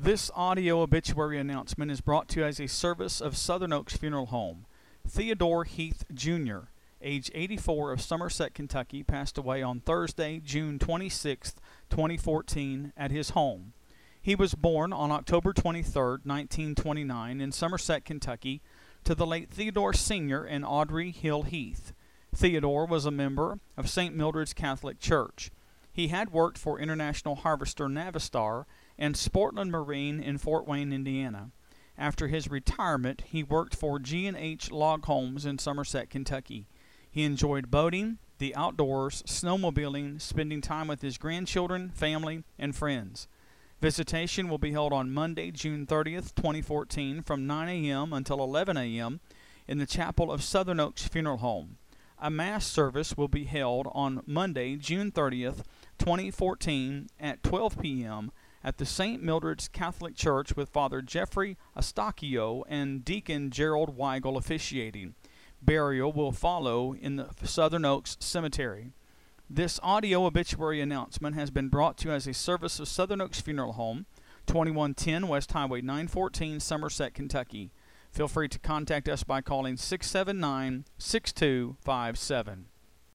This audio obituary announcement is brought to you as a service of Southern Oaks Funeral Home. Theodore Heath, Jr., age 84, of Somerset, Kentucky, passed away on Thursday, June 26, 2014, at his home. He was born on October 23, 1929, in Somerset, Kentucky, to the late Theodore Sr. and Audrey Hill Heath. Theodore was a member of St. Mildred's Catholic Church. He had worked for International Harvester Navistar and Sportland Marine in Fort Wayne, Indiana. After his retirement, he worked for G&H Log Homes in Somerset, Kentucky. He enjoyed boating, the outdoors, snowmobiling, spending time with his grandchildren, family, and friends. Visitation will be held on Monday, June 30th, 2014, from 9 a.m. until 11 a.m. in the chapel of Southern Oaks Funeral Home. A Mass service will be held on Monday, June 30th, 2014, at 12 p.m. at the St. Mildred's Catholic Church with Father Jeffrey Astacchio and Deacon Gerald Weigel officiating. Burial will follow in the Southern Oaks Cemetery. This audio obituary announcement has been brought to you as a service of Southern Oaks Funeral Home, 2110 West Highway 914, Somerset, Kentucky. Feel free to contact us by calling 679-6257.